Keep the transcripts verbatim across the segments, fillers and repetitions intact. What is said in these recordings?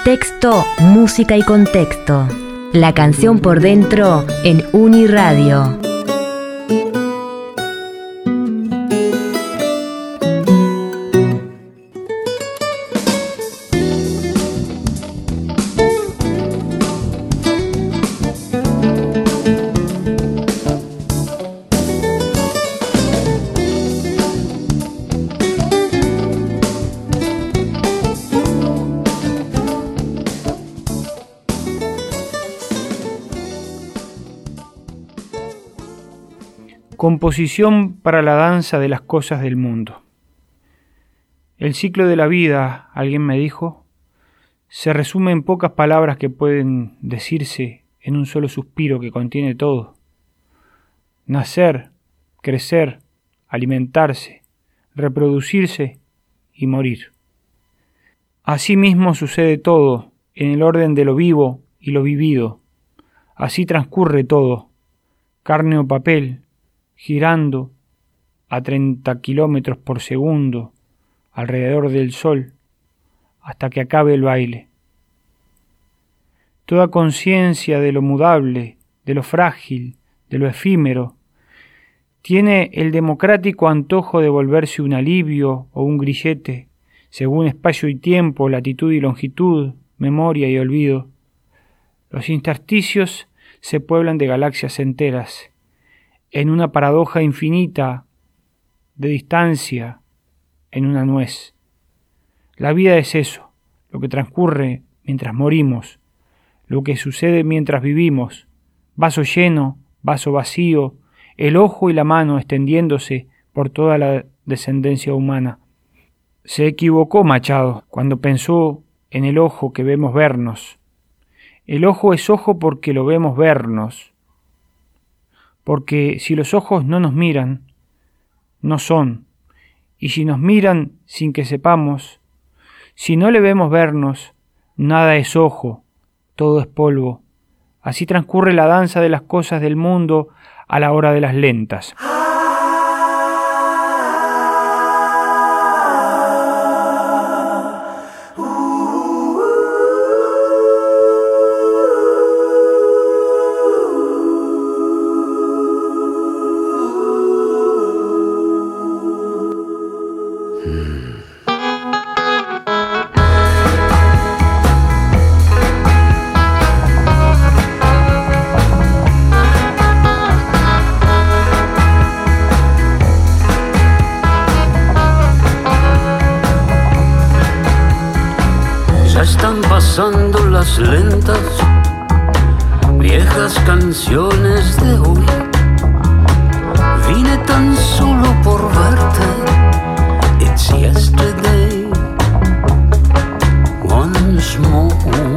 Texto, música y contexto. La canción por dentro en Uniradio. Composición para la danza de las cosas del mundo. El ciclo de la vida, alguien me dijo, se resume en pocas palabras que pueden decirse en un solo suspiro que contiene todo. Nacer, crecer, alimentarse, reproducirse y morir. Asimismo sucede todo en el orden de lo vivo y lo vivido. Así transcurre todo, carne o papel, girando a treinta kilómetros por segundo alrededor del sol hasta que acabe el baile. Toda conciencia de lo mudable, de lo frágil, de lo efímero, tiene el democrático antojo de volverse un alivio o un grillete, según espacio y tiempo, latitud y longitud, memoria y olvido. Los intersticios se pueblan de galaxias enteras, en una paradoja infinita de distancia, en una nuez. La vida es eso, lo que transcurre mientras morimos, lo que sucede mientras vivimos, vaso lleno, vaso vacío, el ojo y la mano extendiéndose por toda la descendencia humana. Se equivocó Machado cuando pensó en el ojo que vemos vernos. El ojo es ojo porque lo vemos vernos. Porque si los ojos no nos miran, no son, y si nos miran sin que sepamos, si no le vemos vernos, nada es ojo, todo es polvo. Así transcurre la danza de las cosas del mundo a la hora de las lentas. Pasando las lentas, viejas canciones de hoy. Vine tan solo por verte. It's yesterday, once more.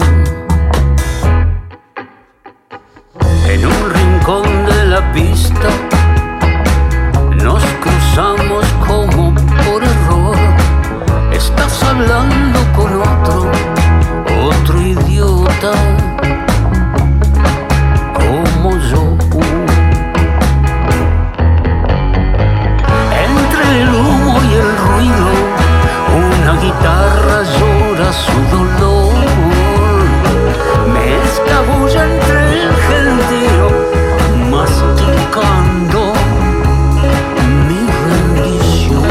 En un rincón de la pista nos cruzamos como por error. Estás hablando con otro, otro idiota como yo. Entre el humo y el ruido, una guitarra llora su dolor. Me escabullo entre el gentío, masticando mi rendición.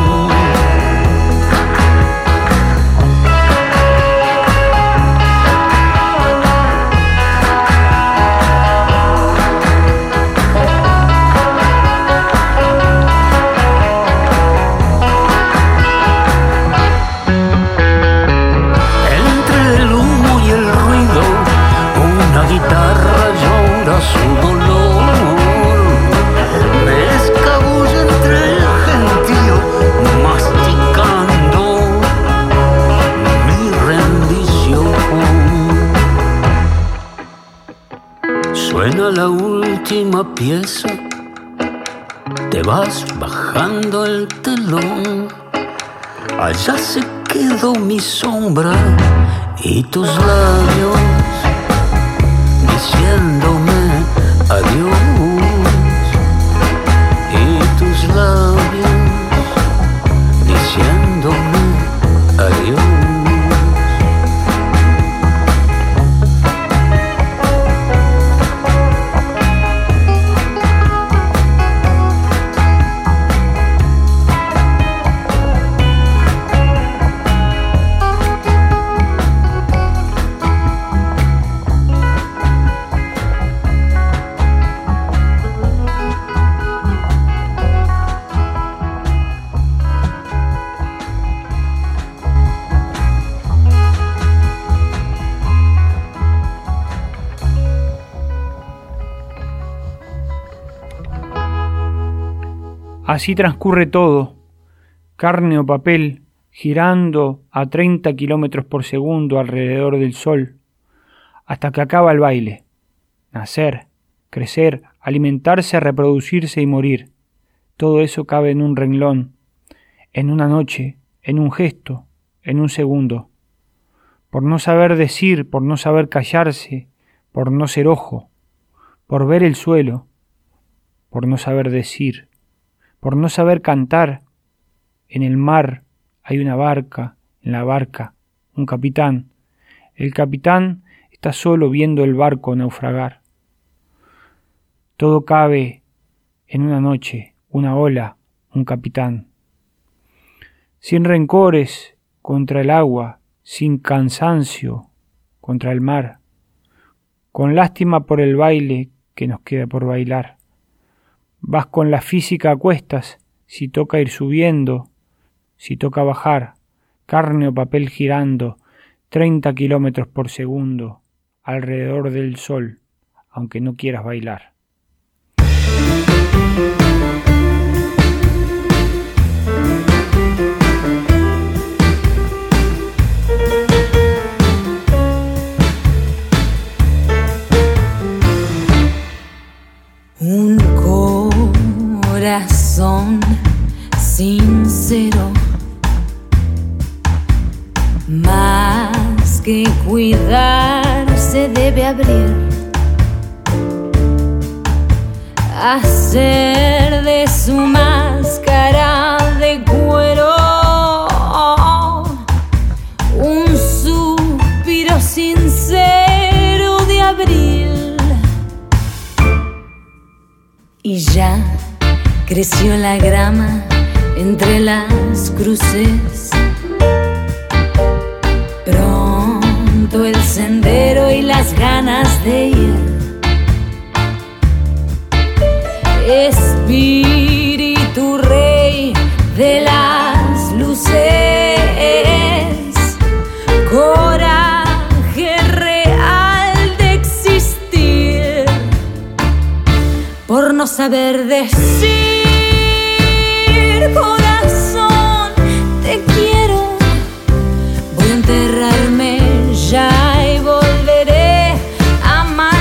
Su dolor me escabullo entre el gentío, masticando mi rendición. Suena la última pieza, te vas bajando el telón. Allá se quedó mi sombra y tus labios diciéndome adiós, y tus labios diciéndome adiós. Así transcurre todo, carne o papel, girando a treinta kilómetros por segundo alrededor del sol, hasta que acaba el baile. Nacer, crecer, alimentarse, reproducirse y morir. Todo eso cabe en un renglón, en una noche, en un gesto, en un segundo. Por no saber decir, por no saber callarse, por no ser ojo, por ver el suelo, por no saber decir, por no saber cantar. En el mar hay una barca, en la barca un capitán. El capitán está solo viendo el barco naufragar. Todo cabe en una noche, una ola, un capitán. Sin rencores contra el agua, sin cansancio contra el mar, con lástima por el baile que nos queda por bailar. Vas con la física a cuestas, si toca ir subiendo, si toca bajar, carne o papel girando, treinta kilómetros por segundo, alrededor del sol, aunque no quieras bailar. Un corazón sincero, más que cuidar se debe abrir, hacer de su máscara de cuero un suspiro sincero de abril. Y ya creció la grama entre las cruces, pronto el sendero y las ganas de ir. Espíritu rey de las luces, coraje real de existir, por no saber decir, corazón, te quiero. Voy a enterrarme ya y volveré a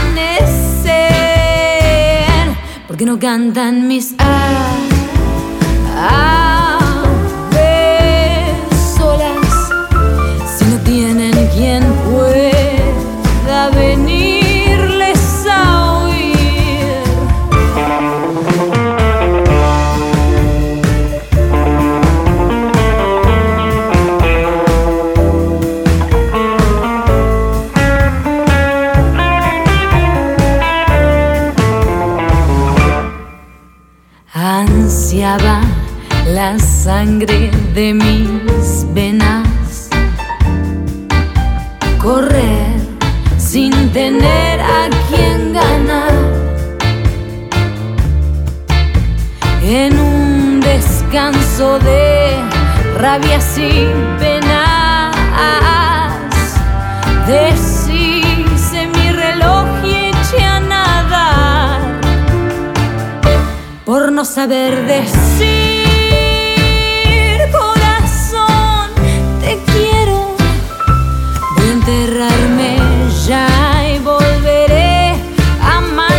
amanecer, porque no cantan mis aves solas si no tienen quien pueda venirles a oír. Ansiaba la sangre de mis venas, correr sin tener a quien ganar, en un descanso de rabias y penas, deshice mi reloj y eché a nadar, por no saber decir, corazón, te quiero. Voy a enterrarme ya y volveré a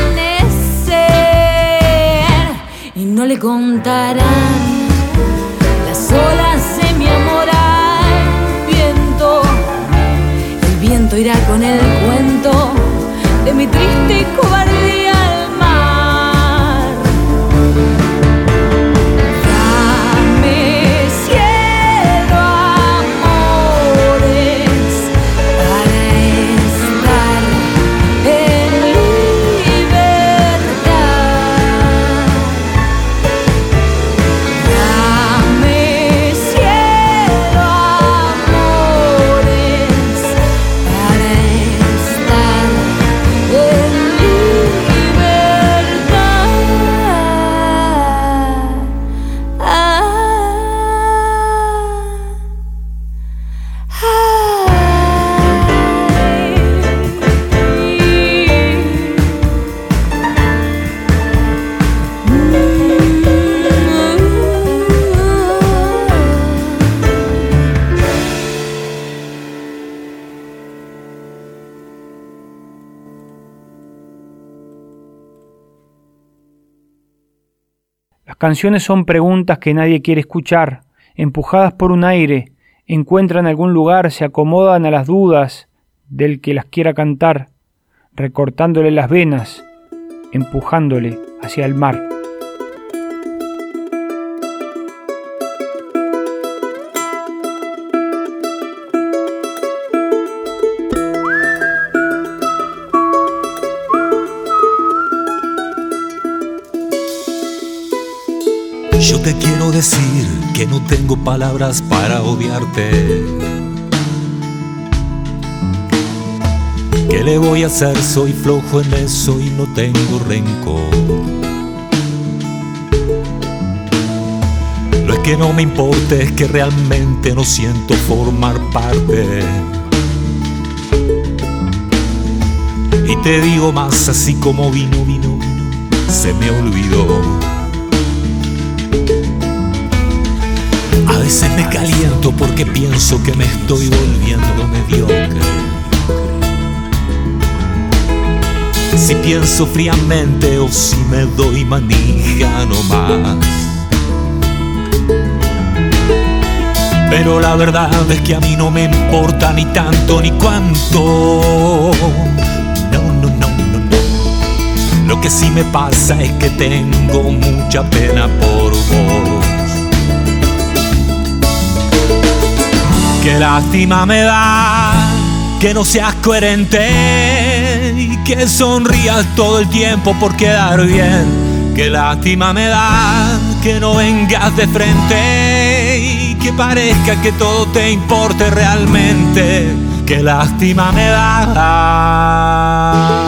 amanecer, y no le contarán las olas de mi amor al viento. El viento irá con el cuento de mi triste cobardía al mar. Dame cielo, amores, para estar en libertad. Dame cielo, amores, para estar en libertad. canciones son preguntas que nadie quiere escuchar, empujadas por un aire, encuentran algún lugar, se acomodan a las dudas del que las quiera cantar, recortándole las venas, empujándole hacia el mar. Yo te quiero decir que no tengo palabras para odiarte. ¿Qué le voy a hacer? Soy flojo en eso y no tengo rencor. No es que no me importe, es que realmente no siento formar parte. Y te digo más, así como vino, vino, vino, se me olvidó. A veces me caliento porque pienso que me estoy volviendo mediocre. Si pienso fríamente o si me doy manija nomás. Pero la verdad es que a mí no me importa ni tanto ni cuánto. No, no, no, no, no. Lo que sí me pasa es que tengo mucha pena por vos. Qué lástima me da que no seas coherente y que sonrías todo el tiempo por quedar bien. Qué lástima me da que no vengas de frente y que parezca que todo te importe realmente. Qué lástima me da.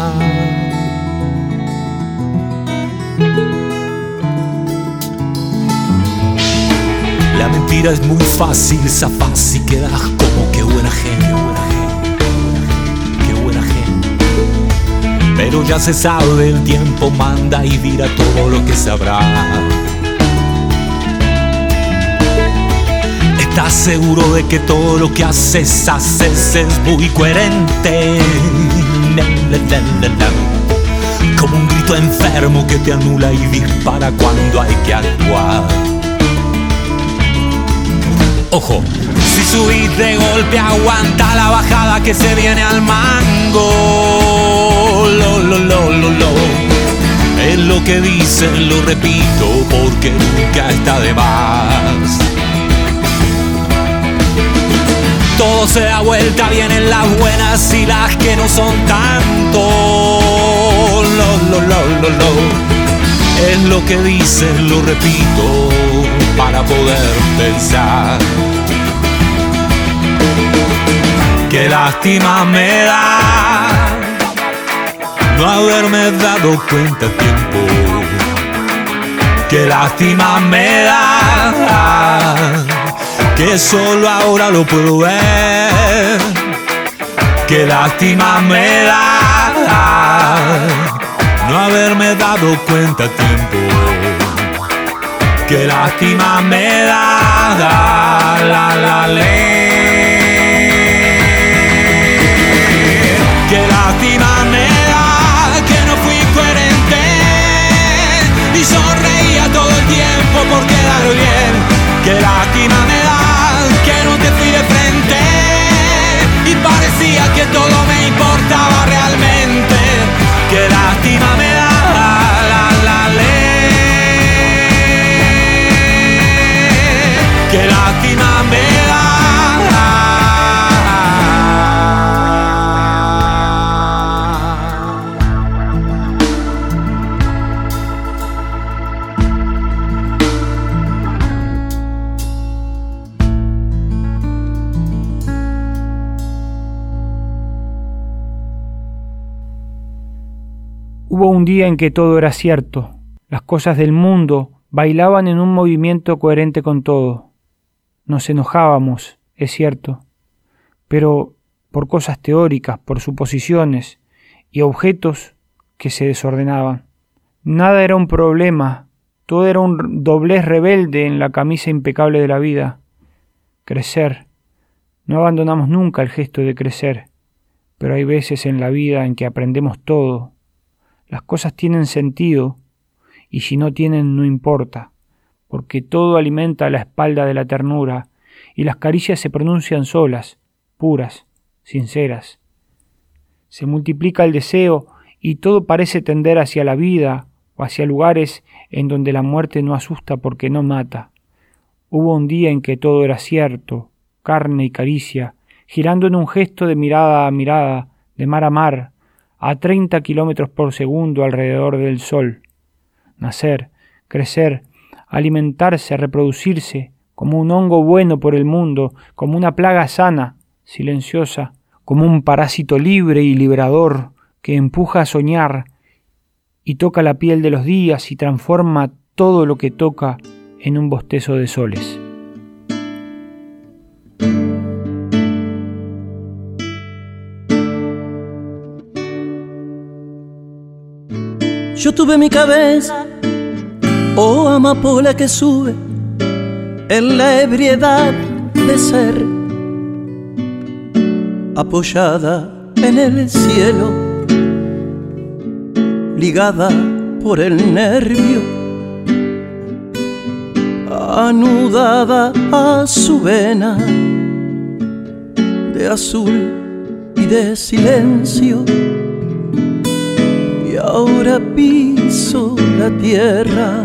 La mentira es muy fácil, zafás y quedas como que buena gente, buena gente, qué buena gente. Pero ya se sabe, el tiempo manda y dirá todo lo que sabrá. ¿Estás seguro de que todo lo que haces, haces es muy coherente? Como un grito enfermo que te anula y dispara cuando hay que actuar. Ojo, si subís de golpe aguanta la bajada que se viene al mango. Lo, lo, lo, lo, lo. Es lo que dicen, lo repito, porque nunca está de más. Todo se da vuelta, vienen las buenas y las que no son tanto. Lo, lo, lo, lo, lo. Es lo que dicen, lo repito, para poder pensar. Qué lástima me da no haberme dado cuenta a tiempo. Qué lástima me da que solo ahora lo puedo ver. Qué lástima me da no haberme dado cuenta a tiempo. Qué lástima me da, da la la le. Qué lástima me da que no fui coherente y sonreía todo el tiempo por quedar bien. Qué lástima me da que no te fui de frente y parecía que todo me importaba realmente. Qué lástima me da, la, la, le. Qué lástima me da. Hubo un día en que todo era cierto. Las cosas del mundo bailaban en un movimiento coherente con todo. Nos enojábamos, es cierto, pero por cosas teóricas, por suposiciones y objetos que se desordenaban. Nada era un problema, todo era un doblez rebelde en la camisa impecable de la vida. Crecer. No abandonamos nunca el gesto de crecer, pero hay veces en la vida en que aprendemos todo. Las cosas tienen sentido y si no tienen no importa, porque todo alimenta la espalda de la ternura, y las caricias se pronuncian solas, puras, sinceras. Se multiplica el deseo y todo parece tender hacia la vida o hacia lugares en donde la muerte no asusta porque no mata. Hubo un día en que todo era cierto, carne y caricia, girando en un gesto de mirada a mirada, de mar a mar, a treinta kilómetros por segundo alrededor del sol. Nacer, crecer, alimentarse, reproducirse, como un hongo bueno por el mundo, como una plaga sana, silenciosa, como un parásito libre y liberador que empuja a soñar y toca la piel de los días y transforma todo lo que toca en un bostezo de soles. Yo tuve mi cabeza, oh amapola que sube en la ebriedad de ser, apoyada en el cielo, ligada por el nervio, anudada a su vena de azul y de silencio. Y ahora piso la tierra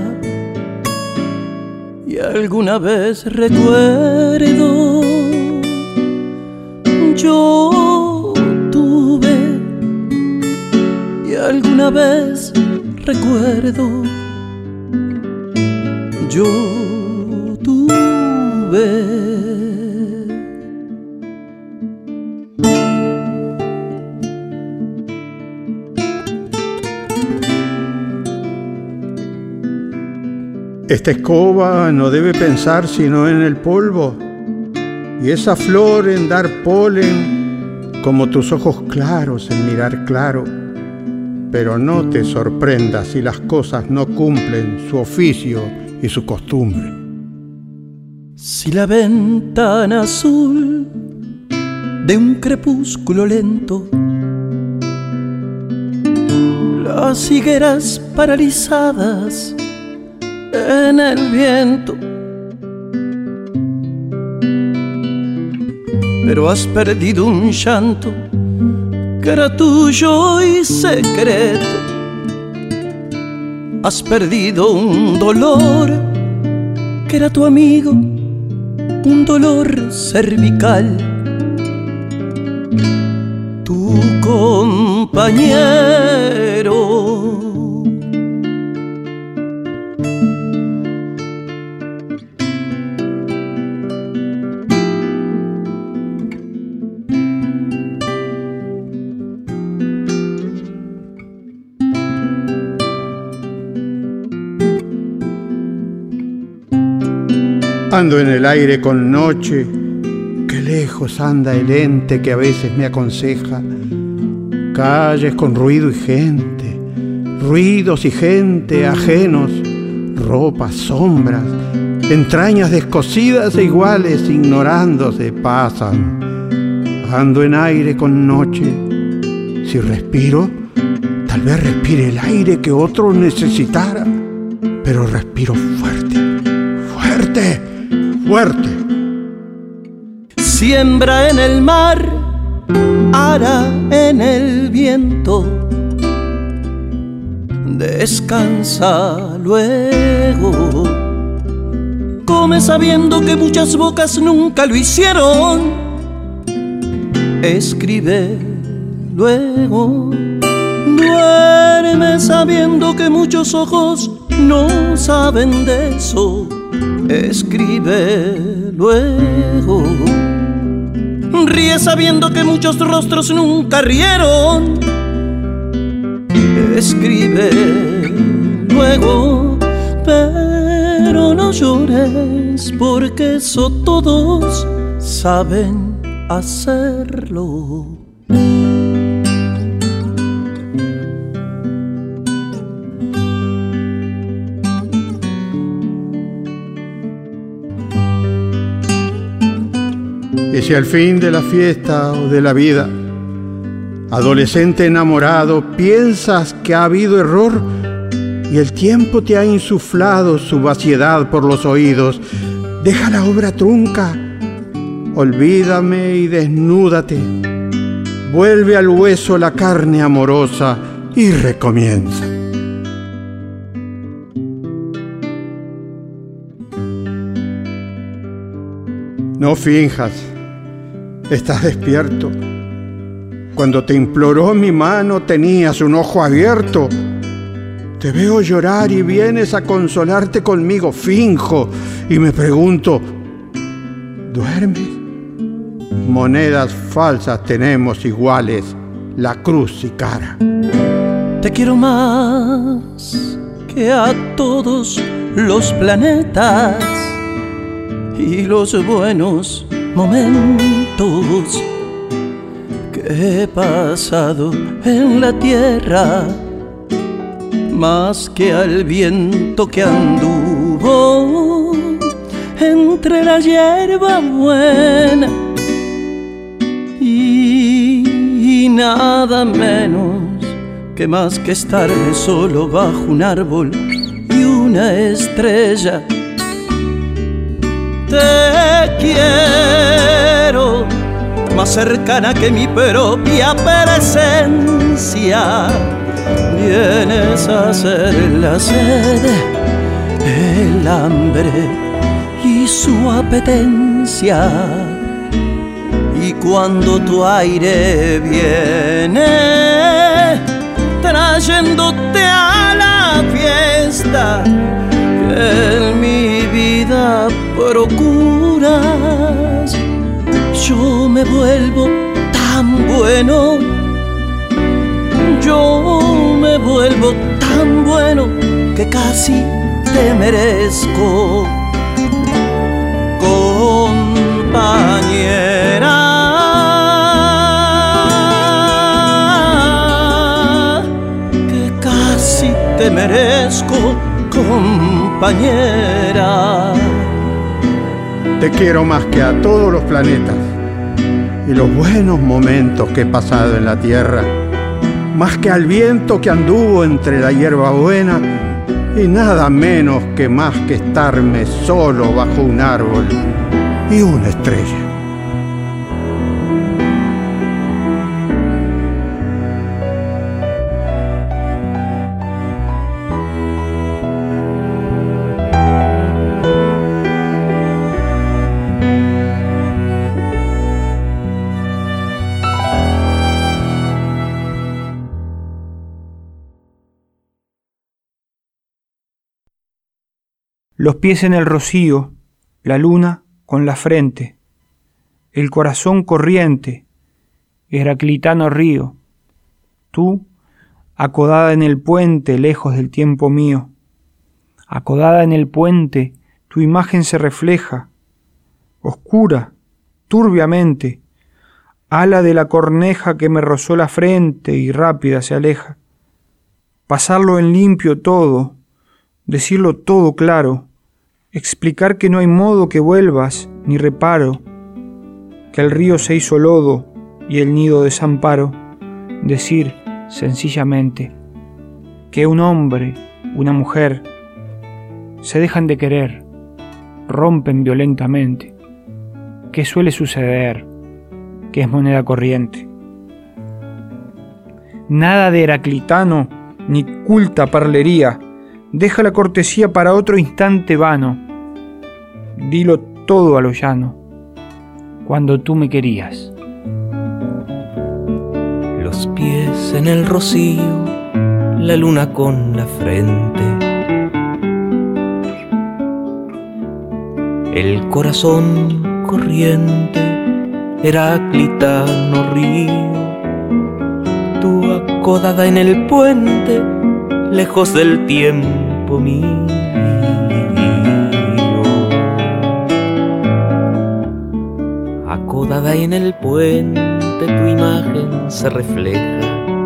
y alguna vez recuerdo, yo tuve, y alguna vez recuerdo, yo tuve. Esta escoba no debe pensar sino en el polvo, y esa flor en dar polen, como tus ojos claros en mirar claro. Pero no te sorprendas si las cosas no cumplen su oficio y su costumbre. Si la ventana azul de un crepúsculo lento, las higueras paralizadas en el viento, pero has perdido un llanto que era tuyo y secreto, has perdido un dolor que era tu amigo, un dolor cervical, tu compañero. Ando en el aire con noche, que lejos anda el ente que a veces me aconseja. Calles con ruido y gente, ruidos y gente ajenos, ropas, sombras, entrañas descosidas e iguales ignorándose pasan. Ando en aire con noche, si respiro, tal vez respire el aire que otro necesitara, pero respiro fuerte, fuerte. Fuerte. Siembra en el mar, ara en el viento, descansa luego. Come sabiendo que muchas bocas nunca lo hicieron, escribe luego. Duerme sabiendo que muchos ojos no saben de eso, escribe luego. Ríe sabiendo que muchos rostros nunca rieron, escribe luego. Pero no llores porque eso todos saben hacerlo. Y si al fin de la fiesta o de la vida, adolescente enamorado, piensas que ha habido error, y el tiempo te ha insuflado su vaciedad por los oídos. Deja la obra trunca, olvídame y desnúdate. Vuelve al hueso la carne amorosa y recomienza. No finjas, estás despierto. Cuando te imploró mi mano tenías un ojo abierto. Te veo llorar y vienes a consolarte conmigo. Finjo y me pregunto, ¿duermes? Monedas falsas tenemos iguales, la cruz y cara. Te quiero más que a todos los planetas y los buenos momentos que he pasado en la tierra, más que al viento que anduvo entre la hierba buena, y, y nada menos que más que estar solo bajo un árbol y una estrella. Te quiero más cercana que mi propia presencia. Vienes a hacer la sed, el hambre y su apetencia. Y cuando tu aire viene trayéndote a la fiesta que en mi vida procuras, yo me vuelvo tan bueno, yo me vuelvo tan bueno que casi te merezco, compañera, que casi te merezco, compañera. Te quiero más que a todos los planetas y los buenos momentos que he pasado en la tierra, más que al viento que anduvo entre la hierba buena, y nada menos que más que estarme solo bajo un árbol y una estrella. Los pies en el rocío, la luna con la frente, el corazón corriente, heraclitano río, tú, acodada en el puente lejos del tiempo mío, acodada en el puente tu imagen se refleja, oscura, turbiamente, ala de la corneja que me rozó la frente y rápida se aleja. Pasarlo en limpio todo, decirlo todo claro, explicar que no hay modo que vuelvas ni reparo, que el río se hizo lodo y el nido desamparo, decir sencillamente que un hombre, una mujer, se dejan de querer, rompen violentamente, que suele suceder, que es moneda corriente. Nada de heraclitano ni culta parlería, deja la cortesía para otro instante vano, dilo todo a lo llano, cuando tú me querías. Los pies en el rocío, la luna con la frente, el corazón corriente, heraclitano río, tú acodada en el puente, lejos del tiempo mío. Acodada en el puente tu imagen se refleja,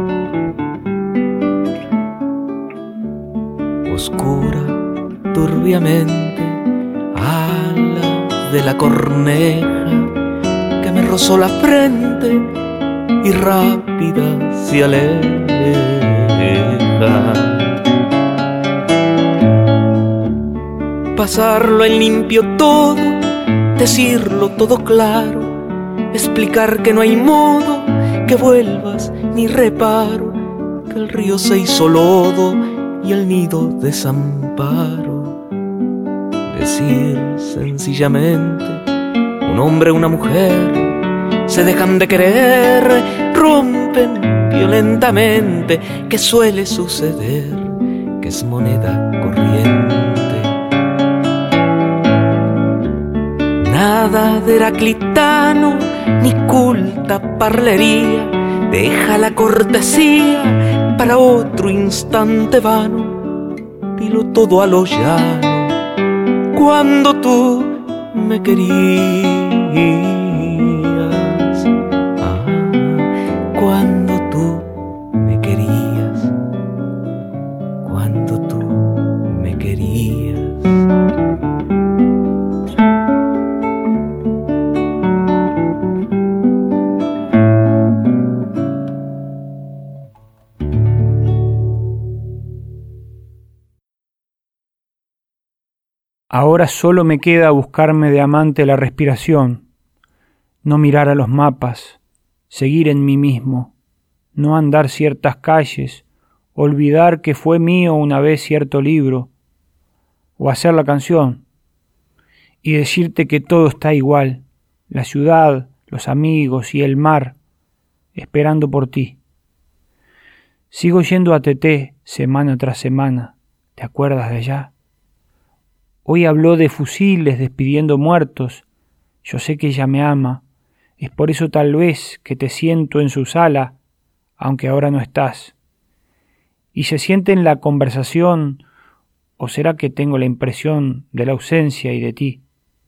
oscura, turbiamente, ala de la corneja que me rozó la frente y rápida se aleja. pasarlo en limpio todo, decirlo todo claro, explicar que no hay modo que vuelvas ni reparo, que el río se hizo lodo y el nido desamparo. Decir sencillamente, un hombre, una mujer, se dejan de querer, rompen violentamente, que suele suceder, que es moneda corriente. Nada de heraclitano, ni culta parlería, deja la cortesía para otro instante vano, dilo todo a lo llano, cuando tú me querías, ah, cuando tú me querías, cuando tú me querías. Ahora solo me queda buscarme de amante la respiración, no mirar a los mapas, seguir en mí mismo, no andar ciertas calles, olvidar que fue mío una vez cierto libro, o hacer la canción, y decirte que todo está igual, la ciudad, los amigos y el mar, esperando por ti. Sigo yendo a Teté semana tras semana, ¿te acuerdas de allá? Hoy habló de fusiles despidiendo muertos. Yo sé que ella me ama. Es por eso tal vez que te siento en su sala, aunque ahora no estás. Y se siente en la conversación, ¿o será que tengo la impresión de la ausencia y de ti?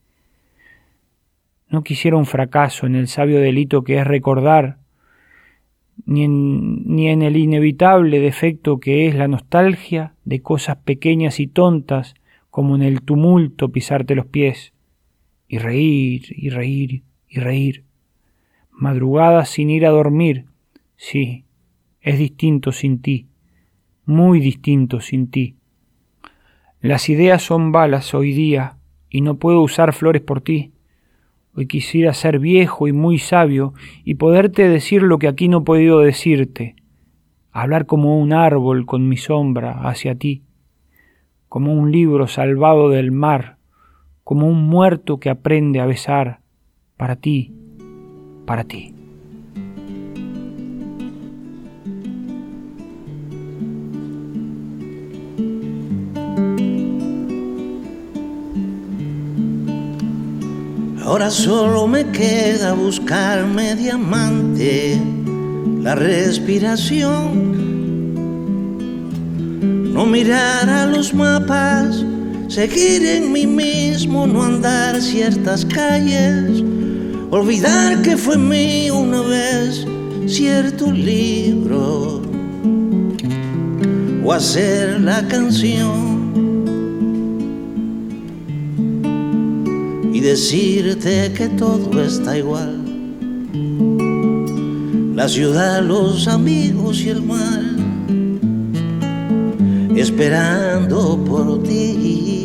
No quisiera un fracaso en el sabio delito que es recordar, ni en, ni en el inevitable defecto que es la nostalgia de cosas pequeñas y tontas, como en el tumulto pisarte los pies, y reír, y reír, y reír. Madrugadas sin ir a dormir, sí, es distinto sin ti, muy distinto sin ti. Las ideas son balas hoy día, y no puedo usar flores por ti. Hoy quisiera ser viejo y muy sabio, y poderte decir lo que aquí no he podido decirte, hablar como un árbol con mi sombra hacia ti, como un libro salvado del mar, como un muerto que aprende a besar, para ti, para ti. Ahora solo me queda buscarme diamante, la respiración. No mirar a los mapas, seguir en mí mismo, no andar ciertas calles, olvidar que fue mío una vez cierto libro, o hacer la canción y decirte que todo está igual, la ciudad, los amigos y el mar, esperando por ti.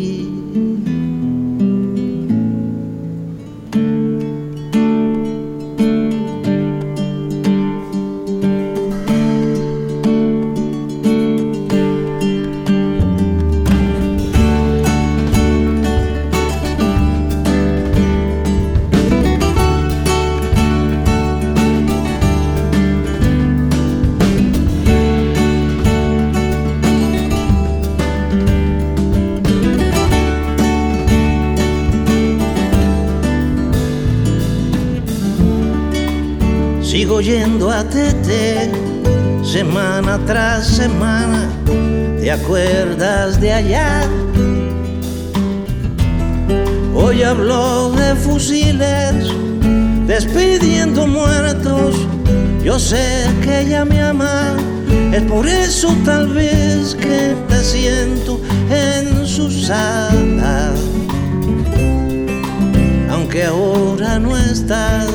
Sigo yendo a Teté, semana tras semana, ¿te acuerdas de allá? Hoy habló de fusiles, despidiendo muertos, yo sé que ella me ama, es por eso tal vez que te siento en su sala, aunque ahora no estás.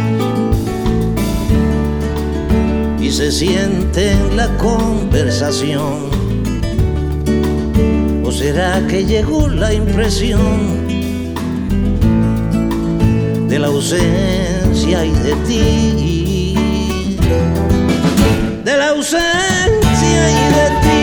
Y se siente en la conversación, o será que llegó la impresión de la ausencia y de ti, de la ausencia y de ti?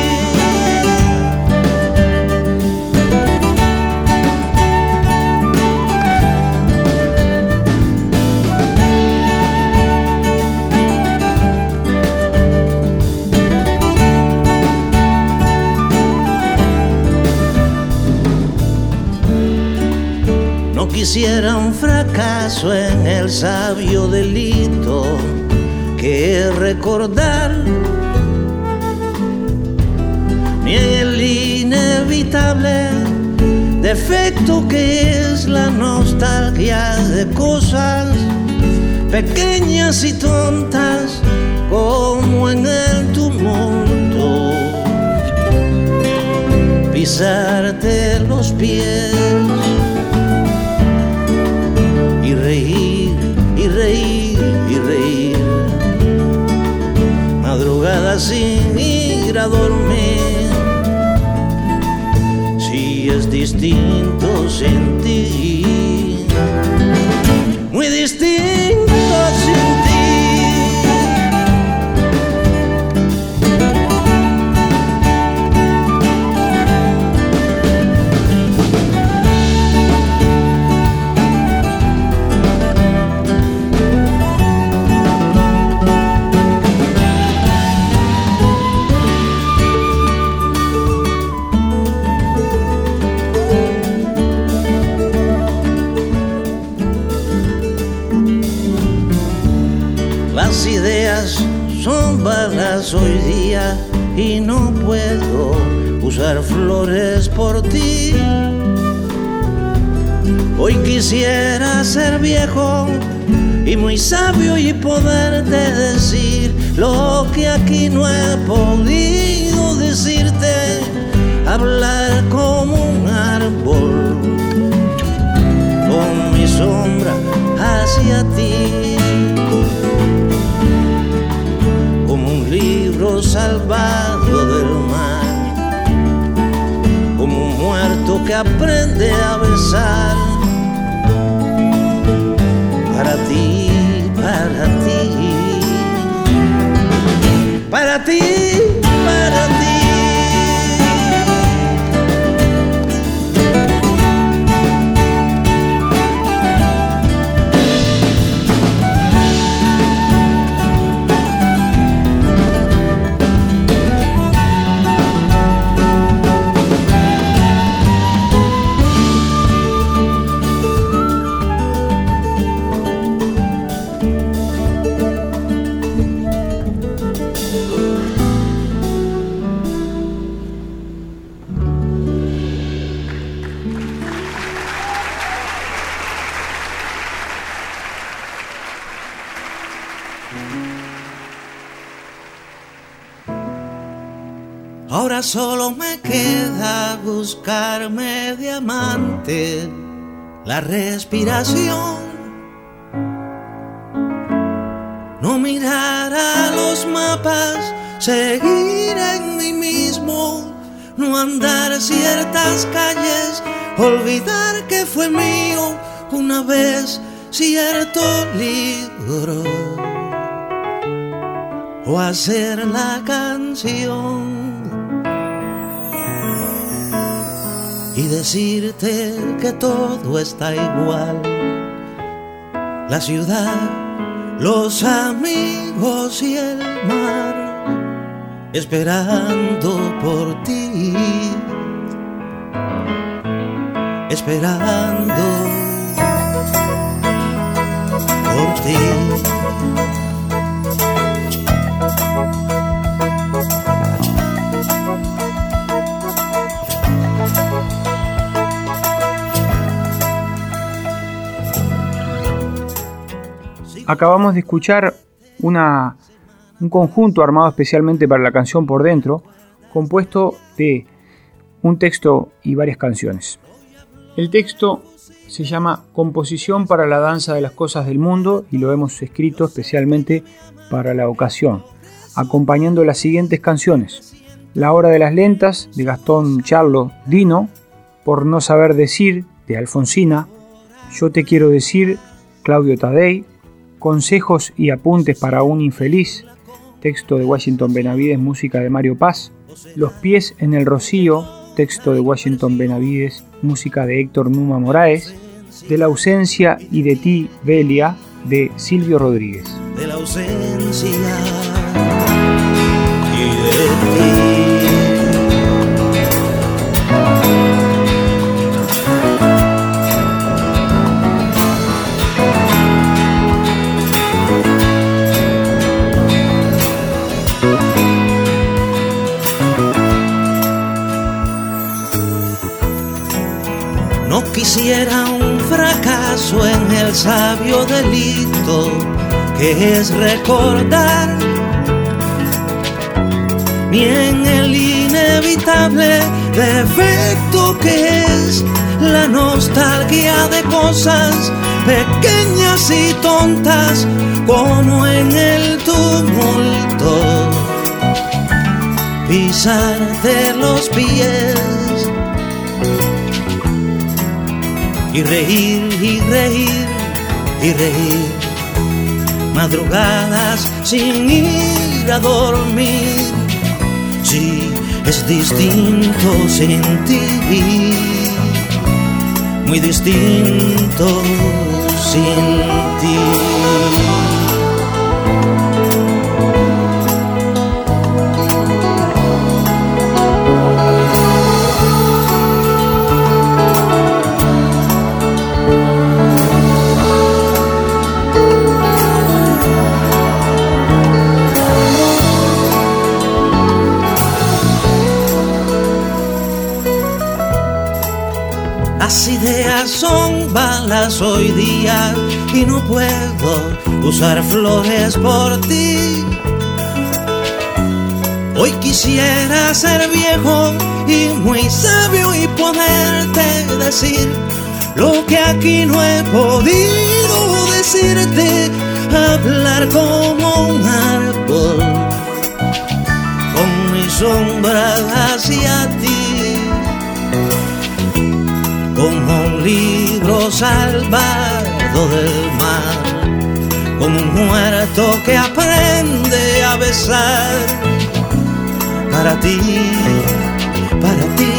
Quisiera un fracaso en el sabio delito que es recordar, ni en el inevitable defecto que es la nostalgia de cosas pequeñas y tontas como en el tumulto pisarte los pies y reír, y reír, y reír, madrugada sin ir a dormir. Si es distinto sin ti, muy distinto sin ti. Las ideas son balas hoy día y no puedo usar flores por ti. Hoy quisiera ser viejo y muy sabio y poderte decir lo que aquí no he podido decirte, hablar como un árbol con mi sombra hacia ti, como un libro salvado del mar, como un muerto que aprende a besar. Para ti, para ti, para ti, para ti. Ahora solo me queda buscarme diamante, la respiración, no mirar a los mapas, seguir en mí mismo, no andar ciertas calles, olvidar que fue mío una vez cierto libro, o hacer la canción y decirte que todo está igual, la ciudad, los amigos y el mar, esperando por ti, esperando por ti. Acabamos de escuchar una, un conjunto armado especialmente para la canción Por Dentro, compuesto de un texto y varias canciones. El texto se llama Composición para la danza de las cosas del mundo y lo hemos escrito especialmente para la ocasión, acompañando las siguientes canciones: La hora de las lentas, de Gastón Charlo Dino, Por no saber decir, de Alfonsina, Yo te quiero decir, Claudio Tadei, Consejos y apuntes para un infeliz, texto de Washington Benavides, música de Mario Paz, Los pies en el rocío, texto de Washington Benavides, música de Héctor Numa Moraes, De la ausencia y de ti, Belia, de Silvio Rodríguez. De la ausencia y de ti. No quisiera un fracaso en el sabio delito que es recordar, ni en el inevitable defecto que es la nostalgia de cosas pequeñas y tontas, como en el tumulto pisarte los pies y reír y reír y reír, madrugadas sin ir a dormir. Sí, es distinto sin ti, muy distinto sin ti. Las ideas son balas hoy día y no puedo usar flores por ti. Hoy quisiera ser viejo y muy sabio y poderte decir lo que aquí no he podido decirte, hablar como un árbol con mi sombra hacia ti, como un libro salvado del mar, como un muerto que aprende a besar. Para ti, para ti,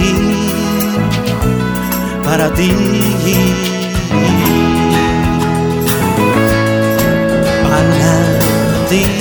para ti, para ti.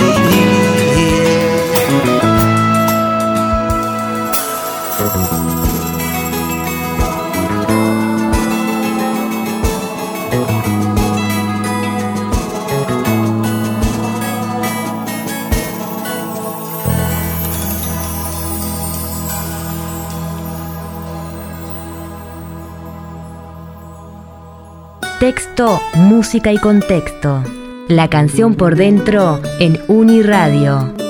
Texto, música y contexto. La canción por dentro en Uniradio.